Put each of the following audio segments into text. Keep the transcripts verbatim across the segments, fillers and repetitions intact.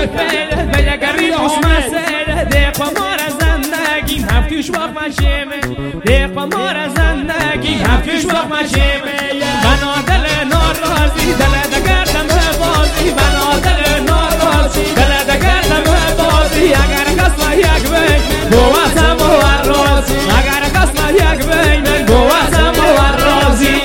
فعله بلگری مسمسه دیق مار زندگی هفتیش وقت مشیمه دیق مار زندگی هفتیش وقت مشیمه بنا دل ناراضی دل دگردم بازی بنا دل ناراضی دل دگردم بازی اگر قسم یک بین بواسم و رازی اگر قسم یک بین بواسم و رازی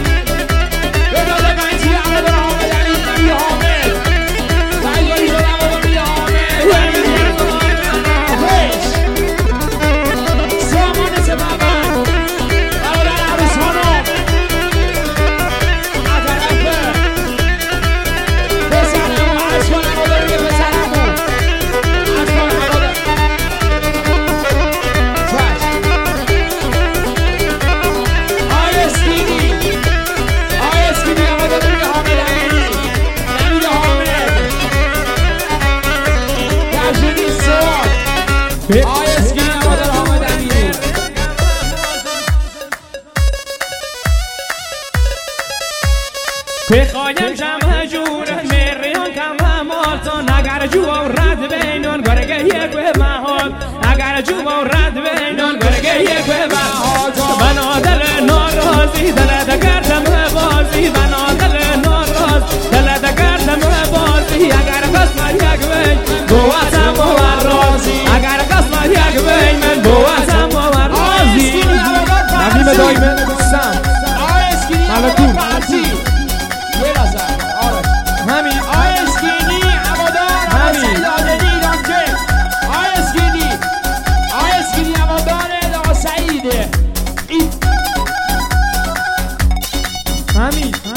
بخوایم جمع جوره میریان کم همالتان اگر جوا رد بینان گرگه یک به محال اگر جوا رد بینان گرگه یک به محال بنا دل ناراضی دل دگردم بازی بنا دل ناراض دل دگردم بازی اگر قسمت یک بین بواسم و رازی اگر قسمت یک بین من بواسم و رازی نقیم دایمه سم ملکون همین آیسکینی هوادار حسین لادنی ایرانجه آیسکینی آیسکینی هوادار آقا سعیده همین